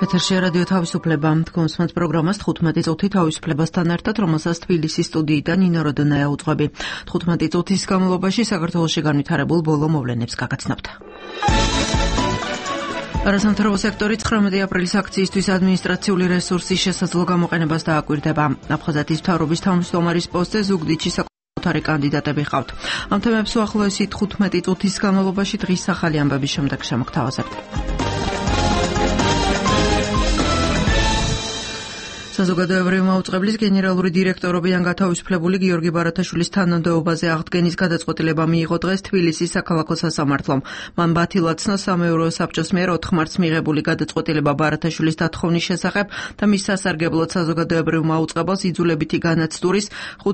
ეთერში რადიო თავისუფლება, თქვენს პროგრამას 15 წუთი თავისუფლებასთან ერთად, რომელსაც თბილისის სტუდიიდან ნინო როდონაია უძღვები. 15 წუთის განმავლობაში საქართველოში განვითარებულ ბოლო მოვლენებს გაგაცნობთ. არასამთავრობო სექტორი 19 აპრილის აქციისთვის ადმინისტრაციული რესურსის შესაძლო გამოყენებას დააკვირდება. აფხაზეთის მთავრობის თავმჯდომარის პოსტზე ზუგდიდში საკუთარი კანდიდატები ჰყავთ. ამ თემებს უახლოესი 15 წუთის განმავლობაში დღის ახალი ამბების შემდეგ შემოგთავაზებთ. საზოგადოებრივი მაუწყებლის გენერალური დირექტორობიდან გათავისუფლებული გიორგი ბარათაშვილის თანამდებობაზე აღდგენის გადაწყვეტილება მიიღო დღეს თბილისის საქალაქო სასამართლომ. მან ბათილაცნო სამეურვეო საბჭოს მიერ 4 მარტს მიღებული გადაწყვეტილება ბარათაშვილის დათხოვნის შესახებ და მის სასარგებლოდ საზოგადოებრივ მაუწყებელს იძულებითი განაცდურის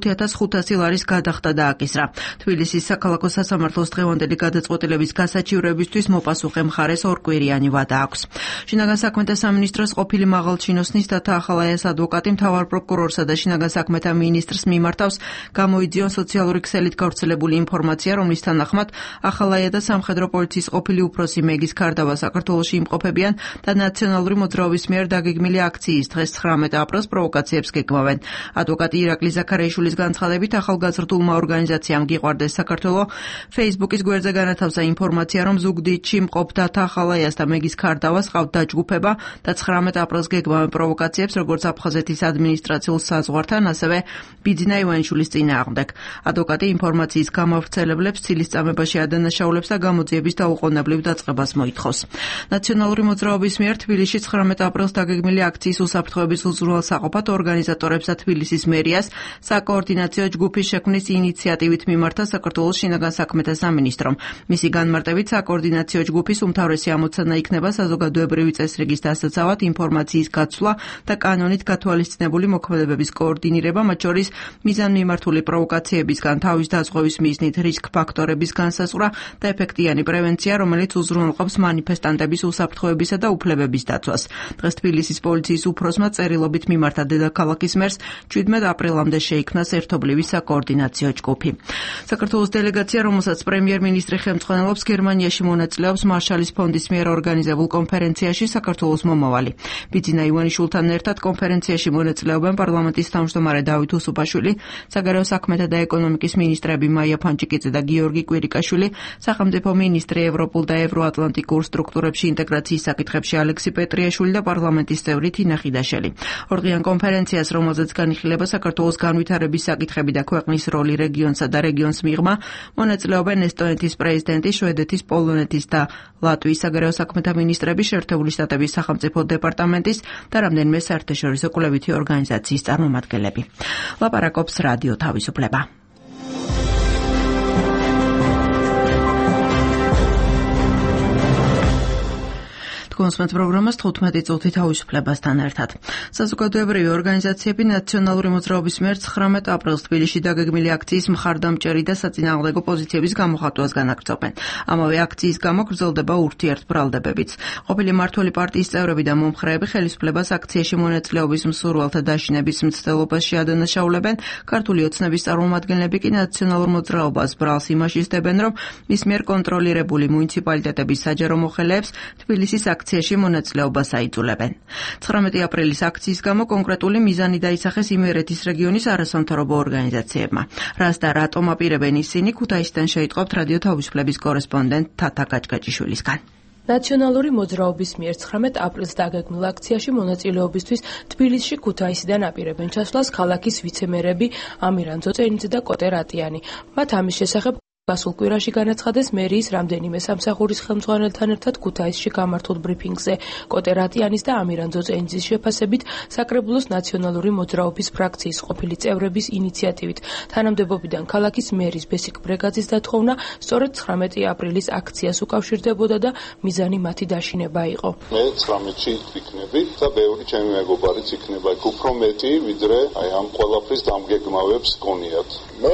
5,500 ლარის გადახდა დააკისრა. თბილისის საქალაქო სასამართლოს დღევანდელი გადაწყვეტილების გასაჩივრებისთვის მოპასუხე მხარეს ორკვირიანი ვადა აქვს. შინაგან საქმეთა სამინისტროს ყოფილი მაღალჩინოსნის და ახალაიას ადვოკატი მთავარ პროკურორსა და შინაგან საქმეთა მინისტრს მიმართავს გამოიძიონ სოციალური ქსელით გავრცელებული ინფორმაცია, რომლის თანახმად ახალაია და სამხედრო პოლიციის ყოფილი უფროსი მეგის ქარდავა საქართველოში იმყოფებიან და ნაციონალური მოძრაობის მიერ დაგეგმილი აქციის დღეს 19 აპრილს პროვოკაციებს გეგმავენ. ადვოკატი ირაკლი ზაქარიაშვილის განცხადებით ახალგაზრდულმა ორგანიზაციამ გიყვარდეს საქართველო Facebook-ის გვერდზე განათავსა ინფორმაცია, რომ ზუგდიდში მყოფ დათა ახალაიას და მეგის ქარდავას ყავთ დაჯგუფება და 19 აპრილს გეგმავენ პროვოკაციებს, როგორც აფხაზეთის ადმინისტრაციულ საზღვართან, ასევე ბიძინა ივანიშვილის წინააღმდეგ. ადვოკატი ინფორმაციის გამავრცელებლებს ცილის წამებაში ადანაშაულებს და გამოძიების დაუყოვნებლივ დაწყებას მოითხოვს. ნაციონალური მოძრაობის მიერ თბილისში 19 აპრილს დაგეგმილი აქციის უსაფრთხოების უზრუნველსაყოფად ორგანიზატორებს და თბილისის მერიას საკოორდინაციო ჯგუფის შექმნის ინიციატივით მიმართა საქართველოს შინაგან საქმეთა სამინისტრომ. მისი განმარტებით საკოორდინაციო ჯგუფის უმთავრესი ამოცანა იქნება საზოგადოებრივი წესრიგის დასაცავად ინფორმაციის გაცვლა და კანონით გათვალისწინებული მოქმედებების კოორდინირება, მათ შორის მიზანმიმართული პროვოკაციებისგან თავის დაზღვევის მიზნით რისკ ფაქტორების განსაზღვრა და ეფექტიანი პრევენცია, რომელიც უზრუნველყოფს მანიფესტანტების უსაფრთხოებისა და უფლებების დაცვას. დღეს თბილისის პოლიციის უფროსმა წერილობით მიმართა დედაქალაქის მერს 17 აპრილამდე შეიქმნას ერთობლივი საკოორდინაციო ჯგუფი. საქართველოს დელეგაცია, რომელსაც პრემიერ-მინისტრი ხელმძღვანელობს, გერმანიაში მონაწილეობს მარშალის ფონდის მიერ ორგანიზებულ კონფერენციაში საქართველოს მომავალი. ბიძინა ივანიშვილთან ერთად კონფერენციაში მონაწილეობენ პარლამენტის თავმჯდომარე დავით უსუპაშვილი, საგარეო საქმეთა და ეკონომიკის მინისტრები მაია ფანჩიკიძე და გიორგი კვირიკაშვილი, სახელმწიფო მინისტრი ევროპულ და ევროატლანტიკურ სტრუქტურებში ინტეგრაციის საკითხებში ალექსი პეტრიაშვილი და პარლამენტის წევრი თინა ხიდაშელი. ორდღიან კონფერენციას, რომელზეც განიხილება საქართველოს განვითარების საკითხები და ქვეყნის როლი რეგიონსა და რეგიონს მიღმა, მონაწილეობენ ესტონეთის პრეზიდენტი, შვედეთის, პოლონეთის და ლატვიის საგარეო საქმეთა მინისტრები, შეერთებული შტატების სახელმწიფო დეპარტამენტის და რამდენიმე საერთაშორისო კვლევითი ორგანიზაციის წარმომადგენლები. ლაპარაკობს რადიო თავისუფლება. კონსმეთ პროგრამას 15 წუთი თავისუფლებასთან ერთად. საზოგადოებრივი ორგანიზაციები ნაციონალური მოძრაობის მიერ 19 აპრილს თბილისში დაგეგმილი აქციის მხარდამჭერი და საწინააღმდეგო პოზიციების გამოხატვას განაგრძობენ. ამავე აქციის გამო გრძელდება ურთიერთბრალდებებიც. ყოფილი მმართველი პარტიის წევრები და მომხრეები ხელისუფლებას აქციაში მონაწილეობის მსურველთა დაშინების მცდელობაში ადანაშაულებენ. ქართული ოცნების წარმომადგენლები კი ნაციონალურ მოძრაობას ბრალს იმაში სდებენ, რომ მის მიერ კონტროლირებული მუნიციპალიტეტების საჯარო მოხელეებს თბილისის აქციაში მონაწილეობას აიძულებენ. 19 აპრილის აქციის გამო კონკრეტული მიზანი დაისახეს იმერეთის რეგიონის არასამთავრობო ორგანიზაციებმა. რას და რატომ აპირებენ ისინი, ქუთაისიდან შეიტყობთ რადიო თავისუფლების კორესპონდენტ თათა გაჭგაჭიშვილისგან. ნაციონალური მოძრაობის მიერ 19 აპრილს დაგეგმილ აქციაში მონაწილეობისთვის თბილისში ქუთაისიდან აპირებენ ჩასვლას ქალაქის ვიცემერები ამირან ძოწენიძე და კოტე რატიანი. მათ ამის შესახებ გასულ კვირაში განაცხადეს მერიის რამდენიმე სამსახურის ხელმძღვანელთან ერთად ქუთაისში გამართულ ბრიფინგზე. კოტე რატიანის და ამირან ძოწენიძის შეფასებით საკრებულოს ნაციონალური მოძრაობის ფრაქციის ყოფილი წევრების ინიციატივით თანამდებობიდან ქალაქის მერის ბესიკ ბრეგაძის დათხოვნა სწორედ 19 აპრილის აქციას უკავშირდებოდა და მიზანი მათი დაშინება იყო. მე 19-ში ვიქნები და ბევრი ჩემი მეგობარიც იქნება. უფრო მეტი ვიდრე ამ ყველაფრის დამგეგმავებს გონიათ. მე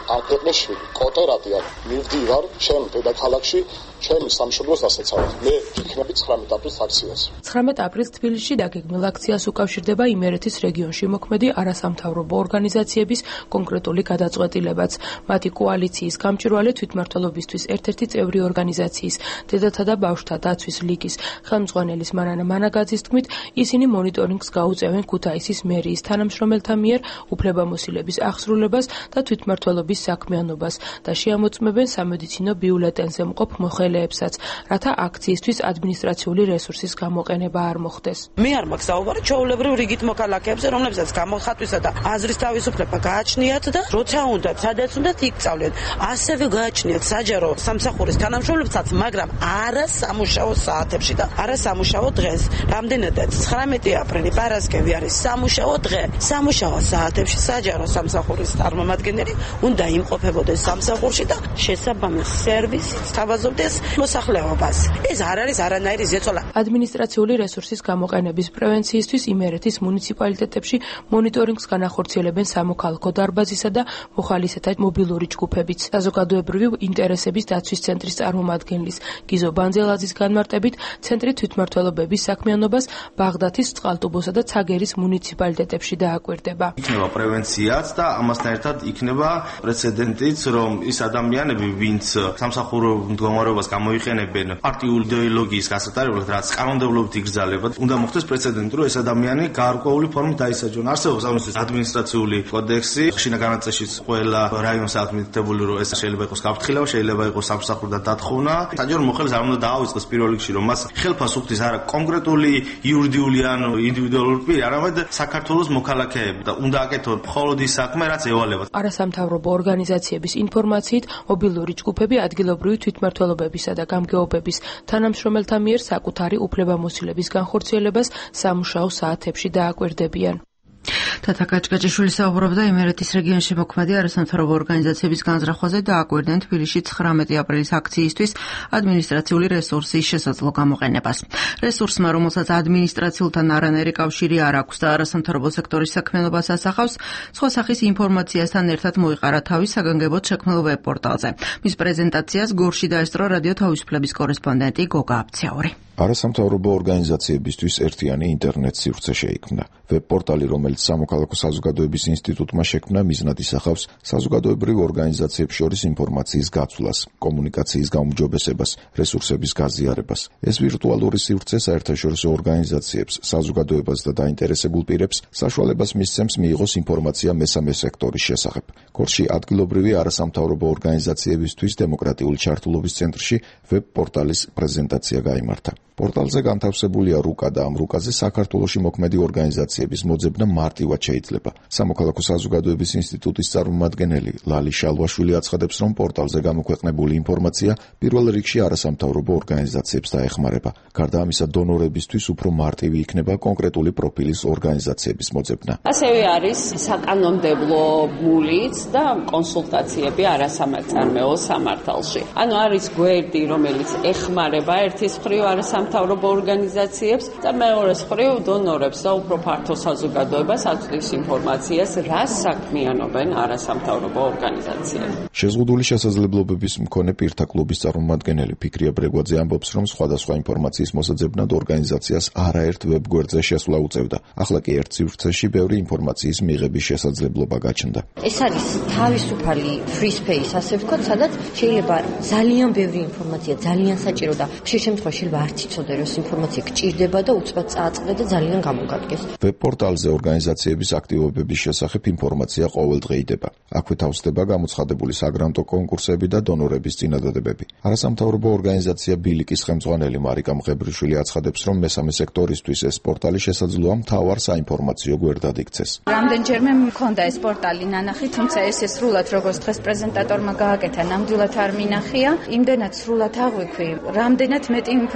ამ ქვეყნის შვილი, კოტერატია, მივდივარ ჩემ დედაქალაქში, ჩემი სამშობლოს დასაცავად. მე ვიქნები 19 აპრილს აქციას. 19 აპრილს თბილისში დაგეგმილ აქციას უკავშირდება იმერეთის რეგიონში მოქმედი არასამთავრობო ორგანიზაციების კონკრეტული გადაწყვეტილებაც. მათი კოალიციის გამჭვირვალე თვითმმართველობისთვის ერთ-ერთი წევრი ორგანიზაციის დედათა და ბავშვთა დაცვის ლიგის ხელმძღვანელის მანანა მანაგაძის თქმით, ისინი მონიტორინგს გაუწევენ ქუთაისის მერიის თანამშრომელთა მიერ უფლებამოსილების აღსრულებას და თვითმმართველობის საქმიანობას და შეამოწმებენ სამედიცინო ბიულეტენზე მყოფ მოხელეებსაც, რათა აქციისთვის ადმინისტრაციული რესურსის გამოყენება არ მოხდეს. მე არ მაქვს საუბარი ჩვეულებრივ რიგით მოქალაქეებზე, რომლებსაც გამოხატვისა და აზრის თავისუფლება გააჩნიათ და როცა უნდათ, სადაც უნდათ იქ წავლენ. ასევე გააჩნიათ საჯარო სამსახურის თანამშრომლებსაც, მაგრამ არა სამუშაო საათებში და არა სამუშაო დღეს. რამდენადაც 19 აპრილი პარასკევი არის სამუშაო დღე. სამუშაო საათებში საჯარო სამსახურის წარმომადგენელი უნდა იმყოფებოდეს სამსახურში და შესაბამის სერვისით თავაზობდეს მოსახლეობას. ეს არ არის არანაირი ზეწოლა. ადმინისტრაციული რესურსის გამოყენების პრევენციისთვის იმერეთის მუნიციპალიტეტებში მონიტორინგს განახორციელებენ სამოქალაქო დარბაზისა და მოხალისეთა მობილური ჯგუფებიც. საზოგადოებრივი ინტერესების დაცვის ცენტრის წარმომადგენლის გიზო ბანძელაძის განმარტებით, ცენტრი თვითმმართველობების საქმიანობას ბაღდათის, წყალტუბოსა და ცაგერის მუნიციპალიტეტებში დააკვირდება. იქნება პრევენციაც და ამასთან ერთად იქნება პრეცედენტიც, რომ ის ადამიანები, ვინც სამსახურო მდგომარეობას გამოიყენებენ პარტიული იდეოლოგიის გასატარებლად, რაც კანონმდებლობით იგრძალება, უნდა მოხდეს პრეცედენტი, რომ ეს ადამიანი გარკვეული ფორმით დაისაჯონ. არსებობს ამისთვის ადმინისტრაციული კოდექსი, ხშირ განაწილშიც ყველა რაიონს აქვს მითითებული, რომ ეს შეიძლება იყოს გაფრთხილება, შეიძლება იყოს სამსახურდა დათხოვნა. საჯარო მოხელეს არ უნდა დაავიწყოს პირველ რიგში, რომ მას ხელფას უხდის არა კონკრეტული იურიდიული ან ინდივიდუალური პირი, არამედ საქართველოს მოქალაქეები და უნდა აკეთონ მხოლოდ ის საქმე, რაც ევალებათ. არასამთავრობო ორგანიზაციების ინფორმაციით, მობილური ჯგუფები ადგილობრივი თვითმმართველობებისა და გამგეობების თანამშრომელთა მიერ საკუთარი უფლებამოსილების განხორციელებას სამუშაო საათებში დააკვირდებიან. თათა კაჭკაჭიშვილი საუბრობდა იმერეთის რეგიონში მოქმედი არასამთავრობო ორგანიზაციების განზრახვაზე და აკვირდნენ თბილისში 19 აპრილის აქციისთვის ადმინისტრაციული რესურსის შესაძლო გამოყენებას. რესურსმა, რომელსაც ადმინისტრაციულთან არანაირი კავშირი არ აქვს და არასამთავრობო სექტორის საქმიანობას ასახავს, სხვა სახის ინფორმაციასთან ერთად მოიყარა თავი საგანგებოდ შექმნილ ვებ-პორტალზე. მის პრეზენტაციას გორში დაესწრო რადიო თავისუფლების კორესპონდენტი გოგა აბცაური. არასამთავრობო ორგანიზაციებისთვის ერთიანი ინტერნეტ სივრცე შეიქმნა. ვებ-პორტალი, რომელიც სამოქალაქო საზოგადოების ინსტიტუტმა შექმნა, მიზნად ისახავს საზოგადოებრივ ორგანიზაციებს შორის ინფორმაციის გაცვლას, კომუნიკაციის გაუმჯობესებას, რესურსების გაზიარებას. ეს ვირტუალური სივრცე საერთაშორისო ორგანიზაციებს, საზოგადოებას და დაინტერესებულ პირებს საშუალებას მისცემს მიიღოს ინფორმაცია მესამე სექტორის შესახებ. გორში ადგილობრივი არასამთავრობო ორგანიზაციებისთვის დემოკრატიული ჩართულობის ცენტრში ვებ-პორტალის პრეზენტაცია გაიმართა. პორტალზე განთავსებულია რუკა და ამ რუკაზე საქართველოში მოქმედი ორგანიზაციების მოძებნა მარტივად შეიძლება. სამოქალაქო საზოგადოების ინსტიტუტის წარმომადგენელი ლალი შალვაშვილი აცხადებს, რომ პორტალზე გამოქვეყნებული ინფორმაცია პირველ რიგში არასამთავრობო ორგანიზაციებს დაეხმარება. გარდა ამისა, დონორებისთვის უფრო მარტივი იქნება კონკრეტული პროფილის ორგანიზაციების მოძებნა. ასევე არის საკანონმდებლო გულიც და კონსულტაციები არასამართლმსაჯულო სამართალში. ანუ არის გვერდი, რომელიც ეხმარება ერთის მხრივ არასამთავრობო ორგანიზაციებს და მეორეს მხრივ დონორებს და უფრო ფართო საზოგადოებას აწვდის ინფორმაციას, რას საქმიანობენ არასამთავრობო ორგანიზაციები. შეზღუდული შესაძლებლობების მქონე პირთა კლუბის წარმომადგენელი ფიქრია ბრეგვაძე ამბობს, რომ სხვადასხვა ინფორმაციის მოსაძებნად ორგანიზაციას არაერთ ვებ-გვერდზე შესვლა უწევდა. ახლა კი ერთ სივრცეში ბევრი ინფორმაციის მიღების შესაძლებლობა გაჩნდა. ეს არის თავისუფალი free space, ასე ვთქვათ, სადაც შეიძლება ძალიან ბევრი ინფორმაცია, ძალიან საჭირო და ხშირ შემთხვევაში შეიძლება არ იცოდე, რომ ინფორმაცია გჭირდება და უცბად წააწყდა და ძალიან გამოგადგეს. ვებ-პორტალზე ორგანიზაციების აქტივობების შესახებ ინფორმაცია ყოველდღიდება. აქვე თავსდება გამოცხადებული საგრანტო კონკურსები და დონორების წინადადებები. არასამთავრობო ორგანიზაცია ბილიკის ხელმძღვანელი მარიკა მღებრიშვილი აცხადებს, რომ მესამე სექტორისთვის ეს პორტალი შესაძლოა მთავარ საინფორმაციო გვერდად იქცეს. რამდენჯერმე მქონდა ეს პორტალი ნანახი, თუმცა ეს სრულად როგორც დღეს პრეზენტატორმა გააკეთა, ნამდვილად არ მინახია. იმდენად სრულად აღვიქვი, რამდენად მეტი ინფორმაცია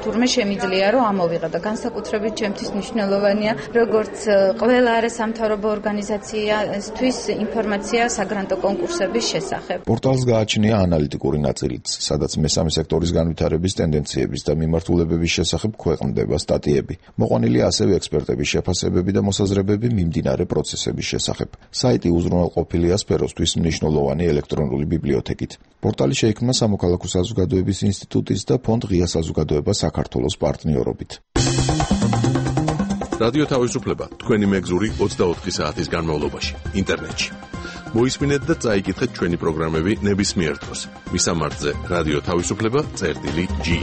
თურმე შემიძლია რომ ამოვიღო და განსაკუთრებით ჩემთვის მნიშვნელოვანია როგორც ყველა არასამთავრობო ორგანიზაციისთვის ინფორმაცია საგრანტო კონკურსების შესახებ. პორტალს გააჩნია ანალიტიკური ნაწილიც, სადაც მესამე სექტორის განვითარების ტენდენციების და მიმართულებების შესახებ ქვეყნდება სტატიები. მოყვანილია ასევე ექსპერტების შეფასებები და მოსაზრებები მიმდინარე პროცესების შესახებ. საიტი უზრუნველყოფილია სფეროსთვის მნიშვნელოვანი ელექტრონული ბიბლიოთეკით. პორტალი შეიქმნა სამოქალაქო საზოგადოების ინსტიტუტის და ფონდ ღია საზოგადოება საქართველოს პარტნიორობით. რადიო თავისუფლება თქვენი მეგზური 24 საათის განმავლობაში ინტერნეტში. მოისმინეთ და წაიკითხეთ ჩვენი პროგრამები ნებისმიერ დროს. მისამართზე რადიო თავისუფლება.ge.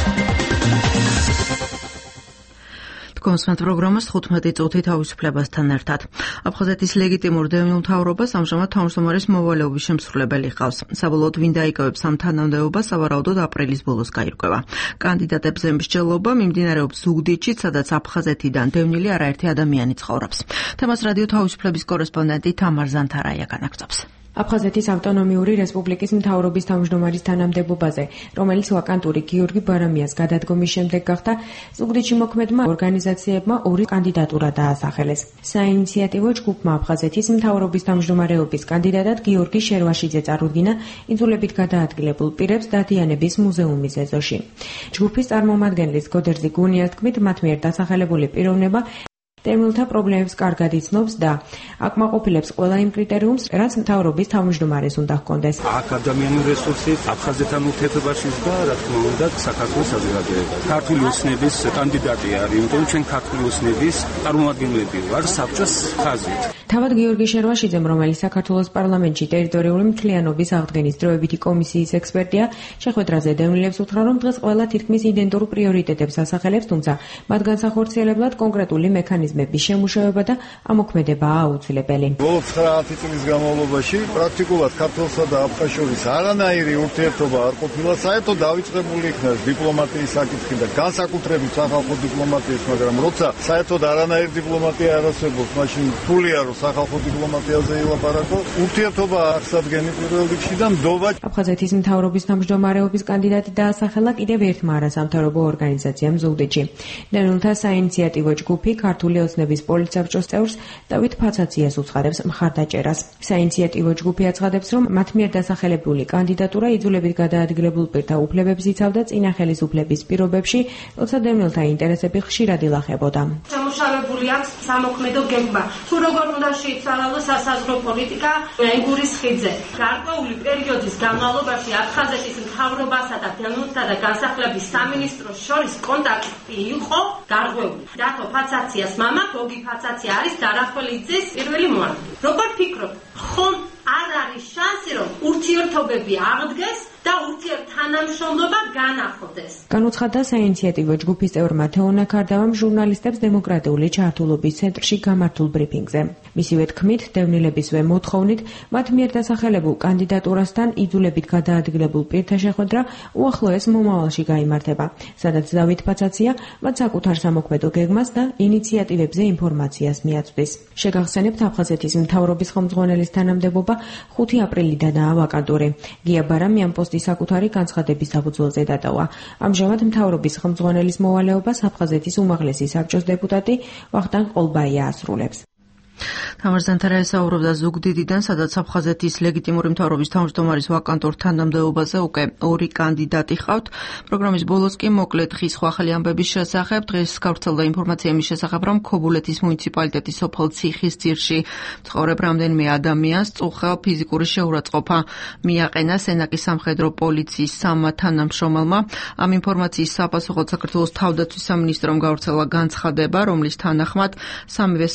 კონსმეთ პროგრამას 15 წუთი თავისუფლებასთან ერთად. აფხაზეთის ლეგიტიმურ დევნილ მთავრობას ამჟამად თავმჯდომარის მოვალეობის შემსრულებელი ჰყავს. საბოლოოდ ვინ დაიკავებს ამ თანამდებობას, სავარაუდოდ აპრილის ბოლოს გაირკვევა. კანდიდატებზე მსჯელობა მიმდინარეობს ზუგდიდში, სადაც აფხაზეთიდან დევნილი არაერთი ადამიანი ცხოვრობს. თემას რადიო თავისუფლების კორესპონდენტი თამარ ზანთარაია განაგრძობს. აფხაზეთის ავტონომიური რესპუბლიკის მთავრობის თავმჯდომარის თანამდებობაზე, რომელიც ვაკანტური გიორგი ბარამიას გადადგომის შემდეგ გახდა, ზუგდიდში მოქმედმა ორგანიზაციებმა ორი კანდიდატურა დაასახელეს. საინიციატივო ჯგუფმა აფხაზეთის მთავრობის თავმჯდომარეობის კანდიდატად გიორგი შერვაშიძე წარუდგინა იძულებით გადაადგილებულ პირებს დადიანების მუზეუმის ეზოში. ჯგუფის წარმომადგენლის გოდერძი გუნიას თქმით, მათ მიერ დასახელებული პიროვნება დევნილთა პრობლემებს კარგად იცნობს და აკმაყოფილებს ყველა იმ კრიტერიუმს, რაც მთავრობის თავმჯდომარეს უნდა ჰქონდეს. აქ ადამიანური რესურსის აფხაზეთთან ურთიერთობაში და რა თქმა უნდა საქართველოს საზოგადოება. ქართული ოცნების კანდიდატი არის, იმიტომ ჩვენ ქართული ოცნების წარმომადგენლები ვარ საბჭოს ხაზით. თავად გიორგი შერვაშიძემ, რომელიც საქართველოს პარლამენტში ტერიტორიული მთლიანობის აღდგენის დროებითი კომისიის ექსპერტია, შეხვედრაზე დევნილებს უთხრა, რომ დღეს ყველა თითქმის იდენტურ პრიორიტეტებს ასახელებს, თუმცა მათ განსახორციელებლად კონკრეტული მექანიზმების შემუშავება და ამოქმედებაა აუცილებელი. ბოლო 9 წლის განმავლობაში პრაქტიკულად ქართველსა და აფხაზს შორის არანაირი ურთიერთობა არ ყოფილა. საერთოდ დავიწყებული იქნა დიპლომატიის საკითხი და განსაკუთრებით სახალხო დიპლომატიის, მაგრამ როცა საერთოდ არანაირი დიპლომატია არ არსებობს, მაშინ ფულია რომ სახალხო დიპლომატიაზე ილაპარაკო. ურთიერთობა არსადგენი პირველ რიგში და ნდობა. აფხაზეთის მთავრობის თავმჯდომარეობის კანდიდატი დაასახელა კიდევ ერთმა არასამთავრობო ორგანიზაციამ ზუგდიდში. დევნილთა საინიციატივო ჯგუფი ქართული ოცნების პოლიტსაბჭოს წევრს დავით ფაცაციას უცხადებს მხარდაჭერას. საინიციატივო ჯგუფი აცხადებს, რომ მათ მიერ დასახელებული კანდიდატურა იძულებით გადაადგილებულ პირთა უფლებებს იცავდა წინა ხელისუფლების პირობებში, როცა დევნილთა ინტერესები ხშირად ილახებოდა. შემუშავებული აქვს სამოქმედო გეგმა. თუ როგორ უნდა შეიცვალოს სასაზღვრო პოლიტიკა ენგურის ხიდზე. გარკვეული პერიოდის განმავლობაში აფხაზეთის მთავრობასა და დევნილთა და განსახლების სამინისტროს შორის კონტაქტი იყო გარღვეული. დათო ფაცაციას მამა გოგი ფაცაცია არის დარახველიძის პირველი მოადგილე. როგორ ფიქრობთ, ხომ არ არის შანსი, რომ ურთიერთობები აღდგეს და ურთიერთთანამშრომლობა განახლდეს? განუცხადა საინიციატივო ჯგუფის წევრმა თეონა ქარდავამ ჟურნალისტებს დემოკრატიული ჩართულობის ცენტრში გამართულ ბრიფინგზე. მისივე თქმით, დევნილებისვე მოთხოვნით, მათ მიერ დასახელებულ კანდიდატურასთან იძულებით გადაადგილებულ პირთა შეხვედრა უახლოეს მომავალში გაიმართება, სადაც დავით ფაცაცია მათ საკუთარ სამოქმედო გეგმას და ინიციატივებზე ინფორმაციას მიაწვდის. შეგახსენებთ, აფხაზეთის მთავრობის ხელმძღვანელის თანამდებობა 5 აპრილიდანაა ვაკანტური. გია ბარამიამ პოსტის საკუთარი განცხადების საფუძველზე დატოვა. ამჟამად მთავრობის ხელმძღვანელის მოვალეობას აფხაზეთის უმაღლესი საბჭოს დეპუტატი ვახტანგ ყოლბაია ასრულებს. თამარ ზანთარაია საუბრობდა ზუგდიდიდან, სადაც აფხაზეთის ლეგიტიმური მთავრობის თავმჯდომარის ვაკანტურ თანამდებობაზე უკვე ორი კანდიდატი ჰყავთ. პროგრამის ბოლოს კი მოკლედ ხის სხვა ახალი ამბების შესახებ. დღეს გავრცელდა ინფორმაცია იმის შესახებ, რომ ქობულეთის მუნიციპალიტეტის სოფელ ციხისძირში ცხოვრებ რამდენიმე ადამიანს წუხა ფიზიკური შეურაცხყოფა მიაყენა სენაკის სამხედრო პოლიციის სამმა თანამშრომელმა. ამ ინფორმაციის საპასუხოდ საქართველოს თავდაცვის სამინისტრომ გავრცელა განცხადება, რომლის თანახმად სამივე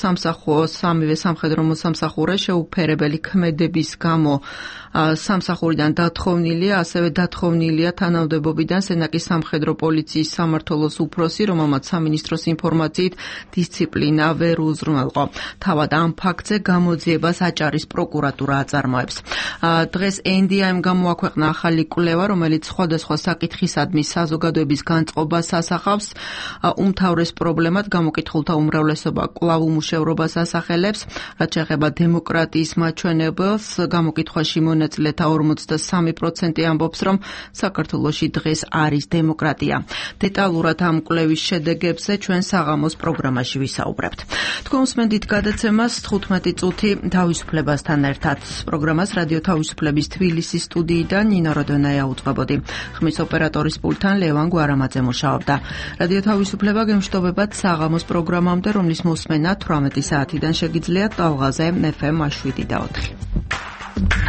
სამხედრო მოსამსახურე შეუფერებელი ქმედების გამო სამსახურიდან დათხოვნილია, ასევე დათხოვნილია თანამდებობიდან სენაკის სამხედრო პოლიციის სამმართველოს უფროსი, რომელმაც სამინისტროს ინფორმაციით დისციპლინა ვერ უზრუნველყო. თავად ამ ფაქტზე გამოძიებას აჭარის პროკურატურა აწარმოებს. დღეს NDIM გამოაქვეყნა ახალი კვლევა, რომელიც სხვადასხვა საკითხისადმი საზოგადოების განწყობას ასახავს. უმთავრეს პრობლემად გამოკითხულთა უმრავლესობა კვლავ უმუშევრობას ასახელებს, რაც შეეხება დემოკრატიის მაჩვენებელს. გამოკითხვაში მონაწილეთა 53% ამბობს, რომ საქართველოში დღეს არის დემოკრატია. დეტალურად ამ კვლევის შედეგებზე ჩვენ საღამოს პროგრამაში ვისაუბრებთ. თქვენ უსმენთ გადაცემას 15 წუთი თავისუფლებასთან ერთად. პროგრამას რადიო თავისუფლების თბილისის სტუდიიდან ნინო როდონაია უწყებოდი. ხმის ოპერატორის პულტთან ლევან გვარამაძე მუშაობდა. რადიო თავისუფლება გემშვიდობებათ საღამოს პროგრამამდე, რომლის მოსმენა 18 საათიდან შეგიძლიათ ტალღაზე FM 7 და 4.